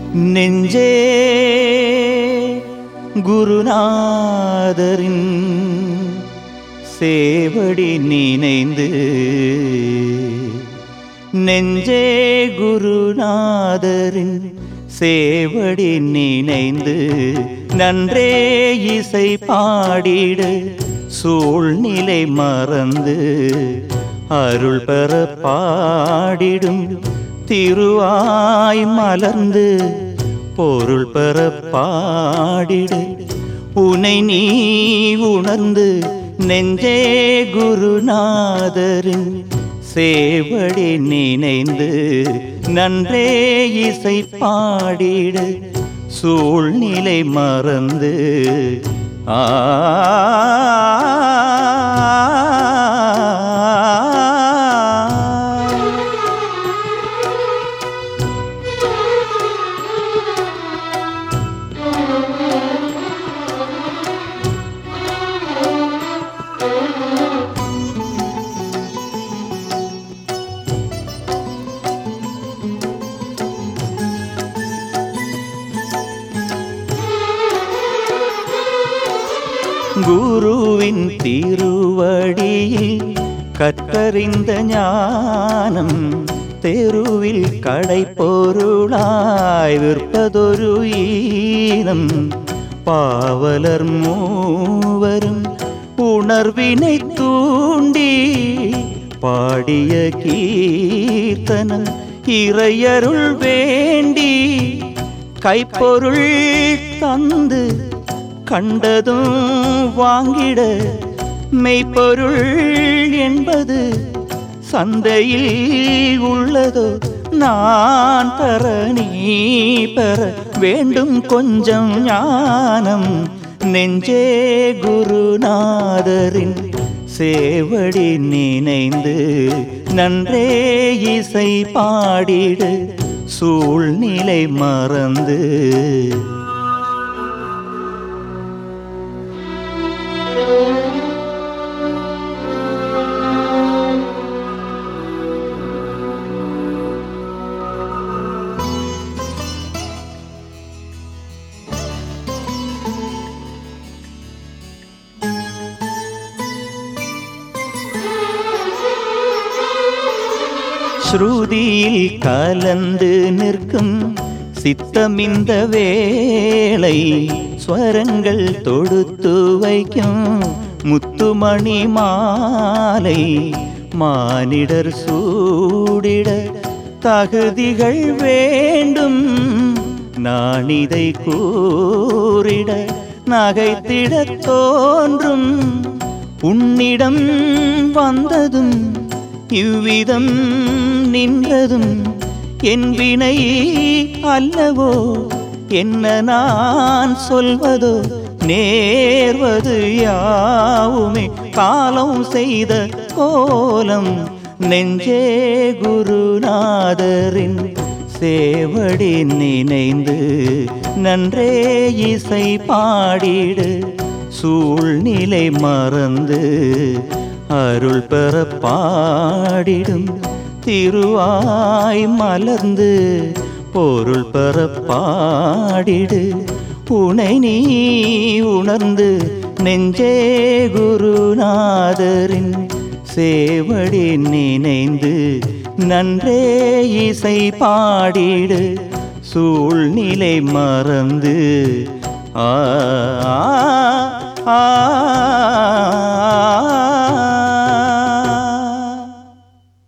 நெஞ்சே குருநாதரின் சேவடி நினைந்து, நெஞ்சே குருநாதரின் சேவடி நினைந்து, நன்றே இசை பாடிடு சூழ்நிலை மறந்து, அருள் பெற பாடிடும் திருவாய் மலர்ந்து, பொருள் பெற பாடிடு உனை நீ உணர்ந்து, நெஞ்சே குருநாதரின் சேவடி நினைந்து, நன்றே இசை பாடிடு சூழ்நிலை மறந்து. ஆ குருவின் திருவடியில் கற்றறிந்த ஞானம், தெருவில் கடை பொருளாய் விற்பதொரு ஈனம். பாவலர் மூவரும் உணர்வினை தூண்டி பாடிய கீர்த்தனம் இறையருள் வேண்டி, கைப்பொருள் தந்து கண்டதும் வாங்கிட, மெய்ப்பொருள் என்பது சந்தையில் உள்ளதோ, நான் பெற நீ பெற வேண்டும் கொஞ்சம் ஞானம். நெஞ்சே குருநாதரின் சேவடி நினைந்து, நன்றே இசை பாடிடு சூழ்நிலை மறந்து. ஸ்ருதியில் கலந்து நிற்கும் சித்தமிந்த வேளை, ஸ்வரங்கள் தொடுத்து வைக்கும் முத்துமணி மாலை. மானிடர் சூடிட தகுதிகள் வேண்டும், நான் இதை கூறிட நகைத்திட தோன்றும். உன்னிடம் வந்ததும் இவ்விதம் நின்றதும் என் வினை அல்லவோ, என்ன நான் சொல்வதோ, நேர்வது யாவுமே காலம் செய்த கோலம். நெஞ்சே குருநாதரின் சேவடி நினைந்து, நன்றே இசை பாடிடு சூழ்நிலை மறந்து, அருள் பெற பாடிடும் திருவாய் மலர்ந்து, பொருள் பெற பாடிடு உனை நீ உணர்ந்து. நெஞ்சே குருநாதரின் சேவடி நினைந்து, நன்றே இசை பாடிடு சூழ்நிலை மறந்து. ஆ ஆ